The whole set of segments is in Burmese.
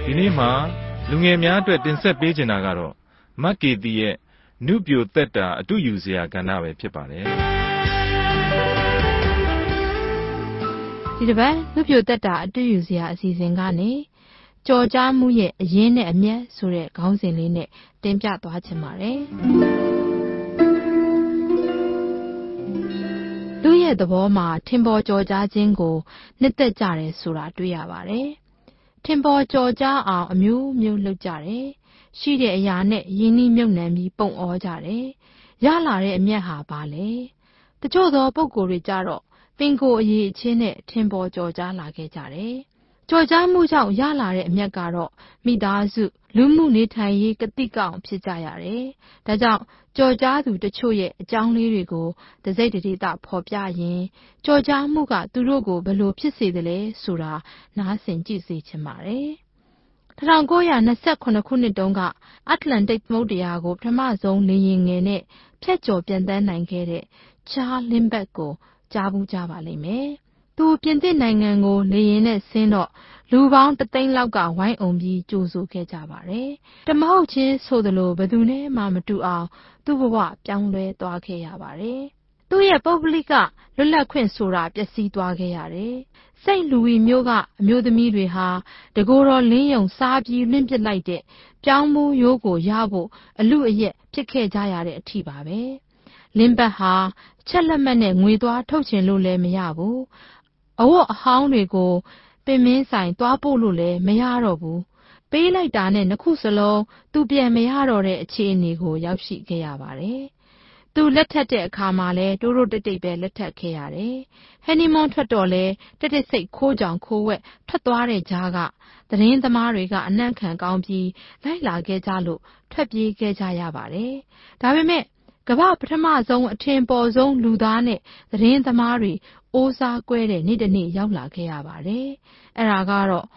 ဒီနေ့မှာလူငယ်များအတွက်တင်ဆက်ပေးချင်တာကတော့မတ်ကေတီရဲ့နုပြိုသက်တာအတူယူစရာကဏ္ဍပဲဖြစ်ပါတယ်ဒီတစ်ပတ်နုပြိုသက်တာအတူယူစရာအစီအစဉ်ကနေကြော်ကြားမှုရဲ့အရင်းနဲ့အမြတ်ဆိုတဲ့ခေါင်းစဉ်လေးနဲ့တင်ပြသွားချင်ပါတယ်လူရဲ့သဘောမှာထင်ပေါ်ကြော်ကြားခြင်းကိုနှစ်သက်ကြတယ်ဆိုတာတွေ့ရပါတယ်ထင်ပေါ်ကြော်ကြားအောင်အမျိုးမျိုးလှုပ်ကြတယ်ရှိတဲ့အရာနဲ့ရင်းနှီးမြုပ်နှံပြီးပုံအောကြတယ်ရလာတဲ့အမြတ်ဟာဘာလဲတချို့သောပုံကိုယ်တွေကြတော့ပင်ကိုယ်အရေးအချင်းနဲ့ထင်ပေါ်ကြော်ကြားလာခဲ့ကြတယ်ကြော်ကြားမှုကြောင့်ရလာတဲ့အမြတ်ကတော့မိသားစုလူမှုနေထိုင်ရေးကတိကအောင်ဖြစ်ကြရတယ်ဒါကြောင့်ကြော်ကြားသူတချို့ရဲ့အကြောင်းလေးတွေကိုတစိတ်တဒေသဖော်ပြရင်ကြော်ကြားမှုကသူတို့ကိုဘယ်လိုဖြစ်စေသလဲဆိုတာနားဆင်ကြည့်စေချင်ပါတယ်1929ခုနှစ်တုန်းကအတ္တလန္တိတ်သမုဒ္ဒရာကိုပထမဆုံးလေယာဉ်ငယ်နဲ့ဖြတ်ကျော်ပြန်တန်းနိုင်ခဲ့တဲ့ချားလင်းဘတ်ကိုကြားဘူးကြပါလိမ့်မယ်။သူပြင်သစ်နိုင်ငံကိုလေယာဉ်နဲ့ဆင်းတော့လူပေါင်း3သိန်းလောက်ကဝိုင်းအုံပြီးကြိုဆိုခဲ့ကြပါတယ်။တမဟုတ်ချင်းဆိုသလိုဘယ်သူနဲ့မှမတူအောင်သူ့ဘဝပြောင်းလဲသွားခဲ့ရပါတယ်။သူ့ရဲ့ပုဂ္ဂလိကလွတ်လပ်ခွင့်ဆိုတာပျက်စီးသွားခဲ့ရတယ်။စိန့်လူဝီမြို့ကအမျိုးသမီးတွေဟာတကိုယ်တော်လင်းယုံစားပြီးလွင့်ပစ်လိုက်တဲ့ပြောင်းမှုရိုးကိုရဖို့အလူအယက်ဖြစ်ခဲ့ကြရတဲ့အထိပါပဲလင်းဘတ်ဟာချက်လက်မှတ်နဲ့ငွေသွားထုတ်ချင်လို့လည်းမရဘူးအဝတ်အဟောင်းတွေကိုပင်မင်းဆိုင်သွားပို့လို့လည်းမရတော့ဘူးပေးလိုက်တာနဲ့နှစ်ခုစလုံးသူပြန်မရတော့တဲ့အခြေအနေကိုရောက်ရှိခဲ့ရပါတယ်သူလက်ထက်တဲ့အခါမှာလဲတိုးတိုးတိတ်တိတ်ပဲလက်ထက်ခဲ့ရတယ်ဟန်နီမွန်းထွက်တော့လဲတိတ်တိတ်စိတ်ခိုးကြောင်ခိုးဝက်ထွက်သွားတဲ့ကြားကသတင်းသမားတွေကအနှံ့ခံကောင်းပြီးလိုက်လာခဲ့ကြလို့ထွက်ပြေးခဲ့ကြရပါတယ်ဒါပေမဲ့ကမ္ဘာပထမဆုံးအထင်ပေါ်ဆုံးလူသားနဲ့သတင်းသမားတွေအိုးစားကွဲတဲ့နေ့တစ်နေ့ရောက်လာခဲ့ရပါတယ်အဲ့ဒါကတော့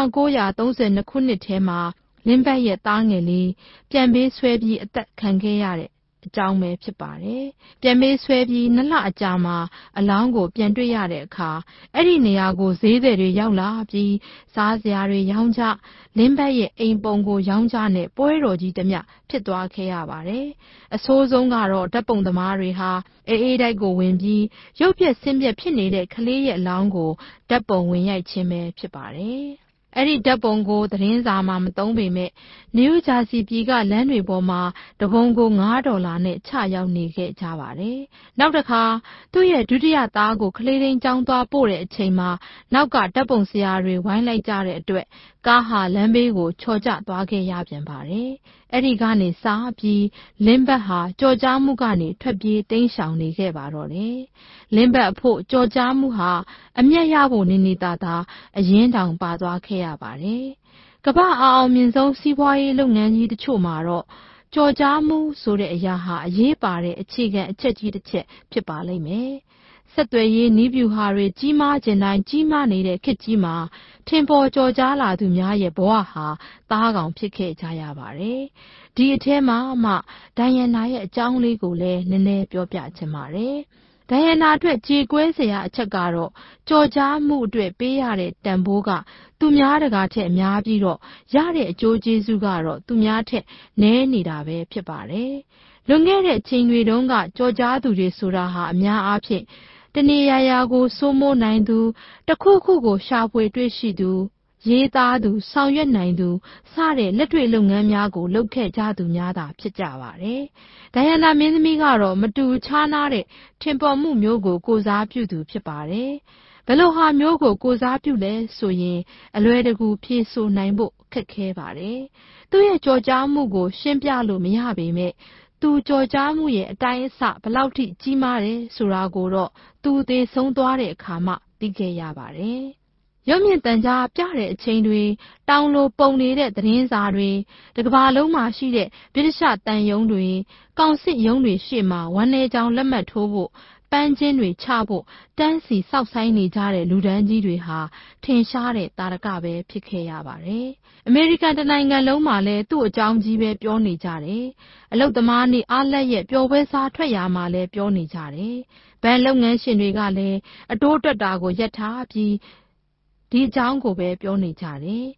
1932ခုနှစ်ထဲမှာလင်းဘတ်ရဲ့သားငယ်လေးပြန်ပေးဆွဲပြီးအသက်ခံခဲ့ရတဲ့အကြောင်းပဲဖြစ်ပါတယ်။ပြန်ပေးဆွဲပြီး2လအကြာမှာအလောင်းကိုပြန်တွေ့ရတဲ့အခါအဲ့ဒီနေရာကိုဈေးသည်တွေရောက်လာပြီးစားစရာတွေရောင်းကြလင်းဘတ်ရဲ့အိမ်ပုံကိုရောင်းကြနဲ့ပွဲတော်ကြီးတစ်မျှဖြစ်သွားခဲ့ရပါတယ်။အဆိုးဆုံးကတော့ဓာတ်ပုံသမားတွေဟာအေးတိုက်ကိုဝင်ပြီးရုပ်ပြက်ဆင်းပြက်ဖြစ်နေတဲ့ကလေးရဲ့အလောင်းကိုဓာတ်ပုံဝင်ရိုက်ခြင်းပဲဖြစ်ပါတယ်။အဲ့ဒီဓာတ်ပုံကိုသတင်းစာမှာမသုံးပေမဲ့နယူးဂျာစီပြည်ကလမ်းတွေပေါ်မှာတပုံကို$5နဲ့ချရောက်နေခဲ့ကြပါတယ်။နောက်တစ်ခါသူ့ရဲ့ဒုတိယသားကိုကလေးရင်းကျောင်းသွားပို့တဲ့အချိန်မှာနောက်ကဓာတ်ပုံဆရာတွေဝိုင်းလိုက်ကြတဲ့အတွက်ကားဟာလမ်းဘေးကိုချော်ကျသွားခဲ့ရပြန်ပါတယ်။အဲ့ဒီကနေစပြီးလင်းဘတ်ဟာကြော်ကြားမှုကနေထွက်ပြေးတိမ်းရှောင်နေခဲ့ပါတော့တယ်။လင်းဘတ်အဖို့ကြော်ကြားမှုဟာအမျက်ရဖို့နေနေသာသာအရင်တောင်ပါသွားခဲ့ရပါတယ်။ကမ္ဘာအောင်မြင်ဆုံးစီးပွားရေးလုပ်ငန်းကြီးတချို့မှာတော့ကြော်ကြားမှုဆိုတဲ့အရာဟာအရေးပါတဲ့အခြေခံအချက်ကြီးတစ်ချက်ဖြစ်ပါလိမ့်မယ်။ဆက်သွယ်ရေးနည်းဗျူဟာတွေကြီးမားခြင်းတိုင်းကြီးမားနေတဲ့ခေတ်ကြီးမှာထင်ပေါ်ကြော်ကြားလာသူများရဲ့ဘဝဟာသားကောင်ဖြစ်ခဲ့ကြရပါတယ်။ဒီအထဲမှာမှဒိုင်ယန်နာရဲ့အကြောင်းလေးကိုလည်းနည်းနည်းပြောပြချင်ပါတယ်။ဒိုင်ယန်နာအတွက်ကြေကွဲစရာအချက်ကတော့ကြော်ကြားမှုအတွက်ပေးရတဲ့တန်ဖိုးကသူများတကာထက်များပြီးတော့ရတဲ့အကျိုးကျေးဇူးကတော့သူများထက်နည်းနေတာပဲဖြစ်ပါတယ်။လွန်ခဲ့တဲ့အချိန်တွေတုန်းကကြော်ကြားသူတွေဆိုတာဟာအများအားဖြင့်တနေရာရာကိုစိုးမိုးနိုင်သူတစ်ခုခုကိုရှာဖွေတွေ့ရှိသူရေးသားသူဆောင်ရွက်နိုင်သူစတဲ့လက်တွေ့လုပ်ငန်းများကိုလုပ်ခဲ့ကြသူများသာဖြစ်ကြပါတယ်။ဒိုင်ယန်နာမင်းသမီးကတော့မတူခြားနားတဲ့ထင်ပေါ်မှုမျိုးကိုကိုစားပြုသူဖြစ်ပါတယ်။ဘယ်လိုဟာမျိုးကိုကိုစားပြုလဲဆိုရင်အလွယ်တကူဖြေဆိုနိုင်ဖို့ခက်ခဲပါတယ်။သူ့ရဲ့ကြော်ကြားမှုကိုရှင်းပြလို့မရပေမဲ့သူကြော်ကြားမှုရဲ့အတိုင်းအဆဘယ်လောက်ထိကြီးမားတယ်ဆိုတာကိုတော့သူသေဆုံးသွားတဲ့အခါမှသိခဲ့ရပါတယ်။ရုပ်မြင်သံကြားပြတဲ့အချိန်တွေတောင်လိုပုံနေတဲ့သတင်းစာတွေတကမ္ဘာလုံးမှာရှိတဲ့ဗြိတိရှတန်ယုံတွေကောင်စစ်ယုံတွေရှေ့မှာဝန်내ကြောင်လက်မှတ်ထိုးဖို့ပန်းချင်းတွေချဖို့တန်းစီစောက်ဆိုင်နေကြတဲ့လူဒန်းကြီးတွေဟာထင်ရှားတဲ့တာရကပဲဖြစ်ခဲ့ရပါတယ်။အမေရိကန်တနိုင်ငံလုံးမှာလည်းသူ့အကြောင်းကြီးပဲပြောနေကြတယ်။အလုတ်သမားနေ့အားလက်ရဲ့ပျော်ပွဲစားထွက်ရမှာလည်းပြောနေကြတယ်။ဘဏ်လုပ်ငန်းရှင်တွေကလည်းအတိုးတက်တာကိုရပ်ထားပြီးဒီအကြောင်းကိုပဲပြောနေကြတယ်။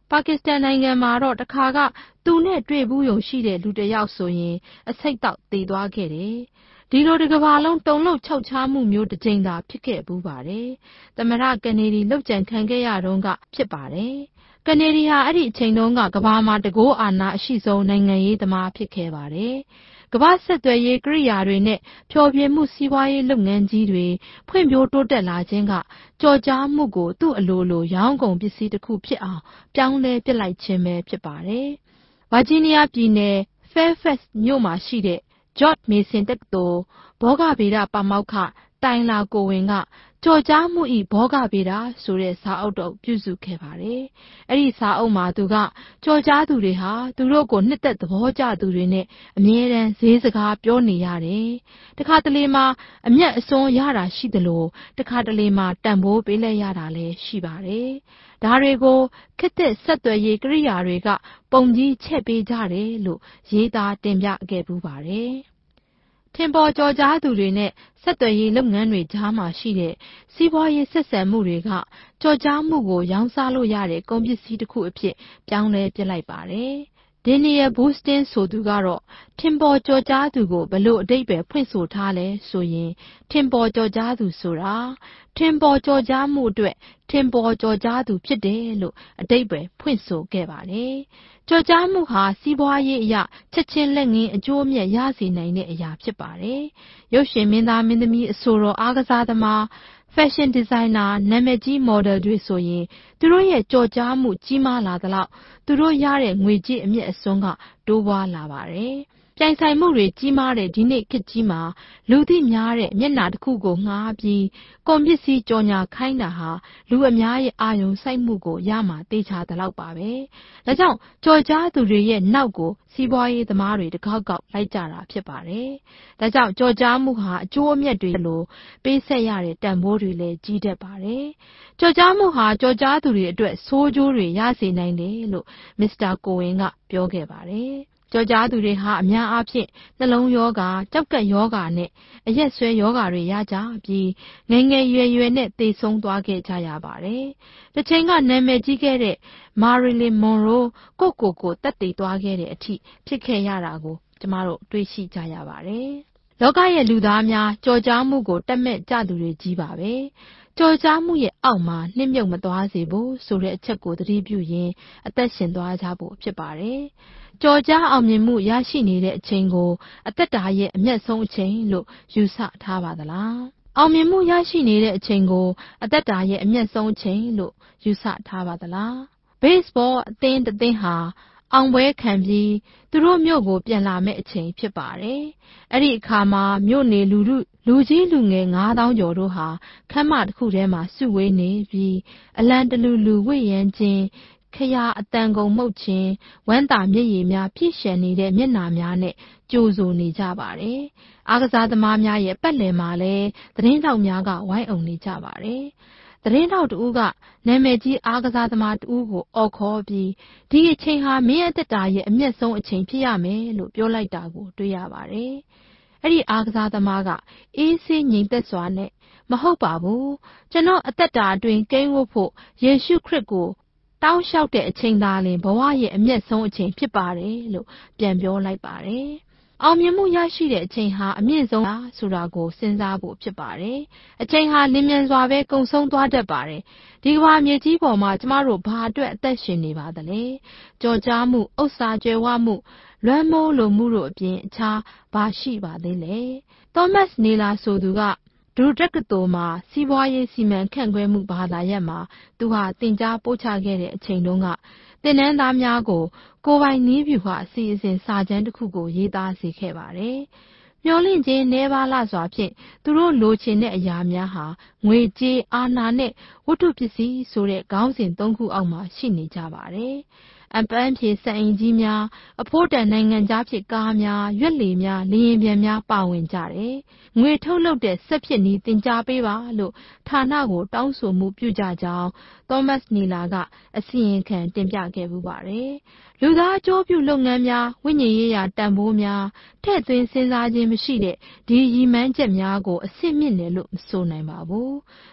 ပါကစ္စတန်နိုင်ငံမှာတော့တခါကသူနဲ့တွေ့ဘူးယုံရှိတဲ့လူတစ်ယောက်ဆိုရင်အဆိပ်တောက်သေသွားခဲ့တယ်။ဒီလိုတစ်ကမ္ဘာလုံးတုန်လှုပ်ခြောက်ခြားမှုမျိုးတစ်ကြိမ်သာဖြစ်ခဲ့ဘူးပါတယ်။သမ္မတကနေဒီလှုပ်ကြံခံခဲ့ရတုန်းကဖြစ်ပါတယ်။ကနေဒီဟာအဲ့ဒီအချိန်တုန်းကကမ္ဘာမှာတကိုးအာဏာအရှိဆုံးနိုင်ငံရေးသမားဖြစ်ခဲ့ပါတယ်။ကမ္ဘာဆက်သွယ်ရေးကိရိယာတွေနဲ့ဖျော်ဖြေမှုစီးပွားရေးလုပ်ငန်းကြီးတွေဖွံ့ဖြိုးတိုးတက်လာခြင်းကကြော်ကြားမှုကိုသူ့အလိုလိုရောင်းကုန်ပစ္စည်းတစ်ခုဖြစ်အောင်ပြောင်းလဲပစ်လိုက်ခြင်းပဲဖြစ်ပါတယ်။ဗာဂျီးနီးယားပြည်နယ် Fairfax မြို့မှာရှိတဲ့ George Mason တက္ကသိုလ်ဘောဂဗေဒပါမောက္ခတိုင်လာကိုဝင်ကကြော်ကြားမှုဤဘောဂဗေဒဆိုတဲ့စာအုပ်တော့ပြုစုခဲ့ပါတယ်။အဲ့ဒီစာအုပ်မှာသူကကြော်ကြားသူတွေဟာသူတို့ကိုနှစ်သက်သဘောကျသူတွေနဲ့အမြဲတမ်းဈေးစကားပြောနေရတယ်။တခါတလေမှာအမျက်အစွန်းရတာရှိသလိုတခါတလေမှာတန်ဖိုးပေးလိုက်ရတာလည်းရှိပါတယ်။ဒါတွေကိုခေတ်သစ်ဆက်သွယ်ရေးကိရိယာတွေကပုံကြီးချက်ပေးကြတယ်လို့ရေးသားတင်ပြခဲ့ပူးပါတယ်။ထင်ပေါ်ကျော်ကြားသူတွေနဲ့ဆက်သွယ်ရေးလုပ်ငန်းတွေကြားမှာရှိတဲ့စီးပွားရေးဆက်ဆံမှုတွေကကျော်ကြားမှုကိုရောင်းစားလို့ရတဲ့ကုန်ပစ္စည်းတစ်ခုအဖြစ်ပြောင်းလဲပြစ်လိုက်ပါတယ်။ဒင်နီယယ်ဘူစတင်ဆိုသူကတော့ထင်ပေါ်ကျော်ကြားသူကိုဘလို့အဓိပ္ပာယ်ဖွင့်ဆိုထားလဲဆိုရင်ထင်ပေါ်ကျော်ကြားသူဆိုတာထင်ပေါ်ကျော်ကြားမှုအတွက်ထင်ပေါ်ကျော်ကြားသူဖြစ်တယ်လို့အဓိပ္ပာယ်ဖွင့်ဆိုခဲ့ပါတယ်။ကြော်ကြားမှုဟာစီးပွားရေးအရာချက်ချင်းလက်ငင်းအကျိုးအမြတ်ရစေနိုင်တဲ့အရာဖြစ်ပါတယ်။ရုပ်ရှင်မင်းသားမင်းသမီးအဆိုတော်အားကစားသမားဖက်ရှင်ဒီဇိုင်နာနာမည်ကြီးမော်ဒယ်တွေဆိုရင်သူတို့ရဲ့ကြော်ကြားမှုကြီးမားလာသလောက်သူတို့ရတဲ့ငွေကြေးအမြတ်အစွန်းကတိုးပွားလာပါတယ်။ပြိုင်ဆိုင်မှုတွေကြီးမားတဲ့ဒီနေ့ခေတ်ကြီးမှာလူသိများတဲ့မျက်နှာတစ်ခုကိုငှားပြီးကုန်ပစ္စည်းကြော်ညာခိုင်းတာဟာလူအများရဲ့အာရုံစိုက်မှုကိုရမှာတေချာသလောက်ပါပဲ။ဒါကြောင့်ကြော်ကြားသူတွေရဲ့နောက်ကိုစီးပွားရေးသမားတွေတကောက်ကောက်လိုက်ကြတာဖြစ်ပါတယ်။ဒါကြောင့်ကြော်ကြားမှုဟာအကျိုးအမြတ်တွေလိုပေးဆက်ရတဲ့တန်ဖိုးတွေလည်းကြီးတတ်ပါတယ်။ကြော်ကြားမှုဟာကြော်ကြားသူတွေအတွက်ဆိုးကျိုးတွေရစေနိုင်တယ်လို့မစ္စတာကိုဝင်ကပြောခဲ့ပါတယ်။ကြော်ကြားသူတွေဟာအများအားဖြင့်နှလုံးရောဂါကြောက်ကက်ရောဂါနဲ့အရက်ဆွဲရောဂါတွေရကြပြီးငယ်ငယ်ရွယ်ရွယ်နဲ့သေဆုံးသွားခဲ့ကြရပါတယ်။တစ်ချိန်ကနာမည်ကြီးခဲ့တဲ့မာရီလင်မွန်ရိုးကိုတက်တည်သွားခဲ့တဲ့အထိဖြစ်ခဲ့ရတာကိုကျမတို့တွေ့ရှိကြရပါတယ်။လောကရဲ့လူသားများကြော်ကြားမှုကိုတက်မဲ့ကြသူတွေကြီးပါပဲ။ကြော်ကြားမှုရဲ့အောက်မှာနှိမ့်မြုပ်မသွားစေဖို့ဆိုတဲ့အချက်ကိုသတိပြုရင်အသက်ရှင်သွားကြဖို့ဖြစ်ပါတယ်။ကြော်ကြားအောင်မြင်မှုရရှိနေတဲ့အချိန်ကိုအသက်တာရဲ့အမျက်ဆုံးအချိန်လို့ယူဆထားပါသလားအောင်မြင်မှုရရှိနေတဲ့အချိန်ကိုအသက်တာရဲ့အမျက်ဆုံးအချိန်လို့ယူဆထားပါသလားဘေ့စ်ဘောအသင်းတစ်သင်းဟာအောင်ပွဲခံပြီးသူတို့မြို့ကိုပြန်လာမဲ့အချိန်ဖြစ်ပါတယ်အဲ့ဒီအခါမှာမြို့နေလူကြီးလူငယ်9000ကျော်တို့ဟာခမ်းမတစ်ခုထဲမှာစုဝေးနေပြီးအလံတလူဝိရမ်းချင်းခရာအတန်ကုန်မှုတ်ခြင်းဝမ်းသာမျက်ရည်များပြည့်ရှံနေတဲ့မျက်နှာများနဲ့ကြိုဆိုနေကြပါတယ်။အားကစားသမားများရဲ့ပတ်လည်မှာလည်းသတင်းထောက်များကဝိုင်းအုံနေကြပါတယ်။သတင်းထောက်တဦးကနာမည်ကြီးအားကစားသမားတဦးကိုအော်ခေါ်ပြီးဒီအချိန်ဟာမင်းအသက်တာရဲ့အမျက်ဆုံးအချိန်ဖြစ်ရမယ်လို့ပြောလိုက်တာကိုတွေ့ရပါတယ်။အဲ့ဒီအားကစားသမားကအေးဆေးငြိမ်သက်စွာနဲ့မဟုတ်ပါဘူးကျွန်တော်အသက်တာအတွင်းကိန်းဝတ်ဖို့ယေရှုခရစ်ကိုတောင်းလျှောက်တဲ့အချိန်သာလျှင်ဘဝရဲ့အမျက်ဆုံးအချိန်ဖြစ်ပါတယ်လို့ပြန်ပြောလိုက်ပါတယ်။အောင်မြင်မှုရရှိတဲ့အချိန်ဟာအမြင့်ဆုံးလားဆိုတာကိုစဉ်းစားဖို့ဖြစ်ပါတယ်။အချိန်ဟာလင်းမြန်စွာပဲကုန်ဆုံးသွားတတ်ပါတယ်။ဒီကမ္ဘာမြေကြီးပေါ်မှာကျမတို့ဘာအတွက်အသက်ရှင်နေပါသလဲ။ကြော်ကြားမှုဥစ္စာကြွယ်ဝမှုလွမ်းမိုးလိုမှုတို့အပြင်အခြားဘာရှိပါသေးလဲ။သောမတ်နေလာဆိုသူကဒုတက္ကသိုလ်မှာစီးပွားရေးစီမံခန့်ခွဲမှုဘာသာရပ်မှာသူဟာသင်ကြားပို့ချခဲ့တဲ့အချိန်တုန်းကသင်တန်းသားများကိုကိုယ်ပိုင်နည်းဗျူဟာအစီအစဉ်စာတမ်းတစ်ခုကိုရေးသားစေခဲ့ပါတယ်။မျော်လင့်ခြင်းနှဲပါးလှစွာဖြင့်သူတို့လိုချင်တဲ့အရာများဟာငွေကြေးအာဏာနဲ့ဝတ္ထုပစ္စည်းဆိုတဲ့ခေါင်းစဉ်၃ခုအောက်မှာရှိနေကြပါတယ်။အပန်းဖြေစံအိမ်ကြီးများအဖိုးတန်နိုင်ငံသားဖြစ်ကားများရွက်လီများလေရင်ပြန်များပါဝင်ကြတယ်။ငွေထုတ်လုပ်တဲ့စက်ဖြစ်နည်းသင်ကြားပေးပါလို့ဌာနကိုတောင်းဆိုမှုပြုကြကြောင်းသောမတ်နီလာကအစီရင်ခံတင်ပြခဲ့ပူပါတယ်။လူသားအကျိုးပြုလုပ်ငန်းများဝိညာဉ်ရေးရာတန်ဖိုးများထည့်သွင်းစဉ်းစားခြင်းမရှိတဲ့ဒီရည်မှန်းချက်များကိုအစစ်မြင့်တယ်လို့မဆိုနိုင်ပါဘူး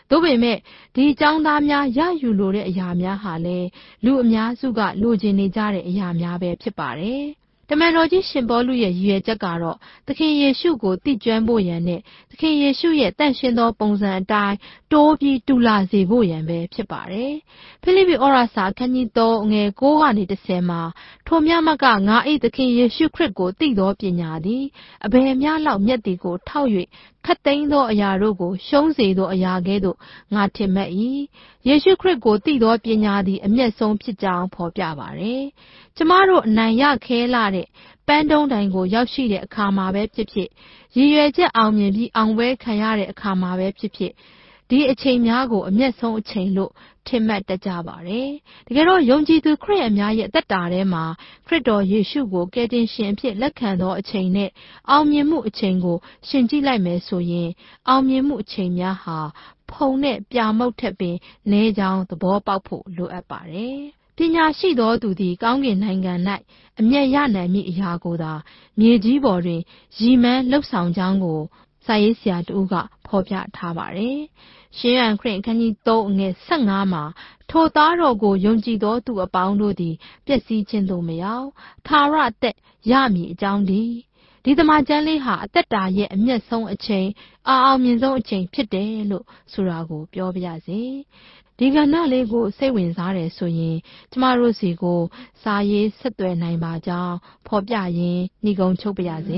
သို့ပေမဲ့ဒီကျောင်းသားများရယူလိုတဲ့အရာများဟာလည်းလူအများစုကလိုချင်နေကြတဲ့အရာများပဲဖြစ်ပါတယ်။တမန်တော်ကြီးရှင်ပေါလုရဲ့ရည်ရွယ်ချက်ကတော့သခင်ယေရှုကိုသိကျွမ်းဖို့ရန်နဲ့သခင်ယေရှုရဲ့တန်ရှင်းသောပုံစံအတိုင်းတိုးပြီးတူလာစေဖို့ရန်ပဲဖြစ်ပါတယ်။ဖိလိပ္ပိဩဝါဒစာအခန်းကြီး3အငယ်9ကနေ10မှာထိုမြတ်မကငါ၏သခင်ယေရှုခရစ်ကိုသိသောပညာသည်အဘယ်များလောက်မြတ်သည်ကိုထောက်၍ခတ်သိမ်းသောအရာတို့ကိုရှုံးစေသောအရာကဲ့သို့ငါထင်မှတ်၏ယေရှုခရစ်ကိုသိသောပညာသည်အမျက်ဆုံးဖြစ်ကြောင်းဖော်ပြပါတယ်။ကျမတို့အနိုင်ရခဲလာတဲ့ပန်းတုံးတိုင်ကိုရောက်ရှိတဲ့အခါမှာပဲဖြစ်ဖြစ်ရည်ရွယ်ချက်အောင်မြင်ပြီးအောင်ပွဲခံရတဲ့အခါမှာပဲဖြစ်ဖြစ်ဒီအချိန်များကိုအမျက်ဆုံးအချိန်လို့ထင်မှတ်တတ်ကြပါတယ်။တကယ်တော့ယုံကြည်သူခရစ်ယာန်များရဲ့အသက်တာထဲမှာခရစ်တော်ယေရှုကိုကယ်တင်ရှင်အဖြစ်လက်ခံသောအချိန်နဲ့အောင်မြင်မှုအချိန်ကိုရှင်ကြည့်လိုက်မယ်ဆိုရင်အောင်မြင်မှုအချိန်များဟာဖုံနဲ့ပြာမုတ်ထက်ပင်နည်းကြောင်းသဘောပေါက်ဖို့လိုအပ်ပါတယ်။ပညာရှိသောသူသည်ကောင်းကင်နိုင်ငံ၌အမျက်ရနိုင်မည့်အရာကိုသာမြေကြီးပေါ်တွင်ရည်မှန်းလှုပ်ဆောင်ကြောင်းကိုစာရေးဆရာတဦးကဖော်ပြထားပါတယ်။ရှင်ယန်ခရစ်အခန်းကြီး3အငယ်15မှာထိုသားတော်ကိုယုံကြည်သောသူအပေါင်းတို့သည်ပျက်စီးခြင်းသို့မရောက်သာရအသက်ရမည်အကြောင်းဒီသမကျမ်းလေးဟာအသက်တာရဲ့အမျက်ဆုံးအချိန်အောင်မြင်ဆုံးအချိန်ဖြစ်တယ်လို့ဆိုတာကိုပြောပြရစေ။ဒီကဏ္ဍလေးကိုစိတ်ဝင်စားတယ်ဆိုရင်ကျမတို့စီကိုစာရေးဆက်သွယ်နိုင်ပါကြောင်းဖော်ပြရင်းညီကုန်းချုပ်ပါရစေ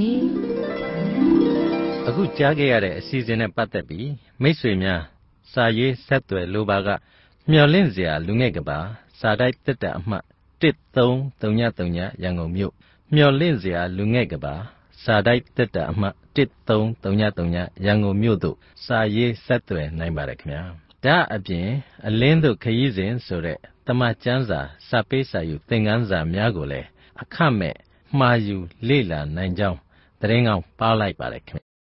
။အခုကြားခဲ့ရတဲ့အစီအစဉ်နဲ့ပတ်သက်ပြီးမိတ်ဆွေများစာရေးဆက်သွယ်လိုပါကမျှော်လင့်စရာလူငယ်ကပါစာတိုက်တက်တာအမှတ်1333ရန်ကုန်မြို့မျှော်လင့်စရာလူငယ်ကပါစာတိုက်တက်တာအမှတ်1333ရန်ကုန်မြို့သို့စာရေးဆက်သွယ်နိုင်ပါတယ်ခင်ဗျာဒါအပြင်အလင်းတို့ခရီးစဉ်ဆိုတဲ့တမန်ကျမ်းစာစာပေးစာယူသင်ခန်းစာများကိုလည်းအခမဲ့မှာယူလေ့လာနိုင်ကြောင်းသတင်းကောင်းပါလိုက်ပါတယ်ခင်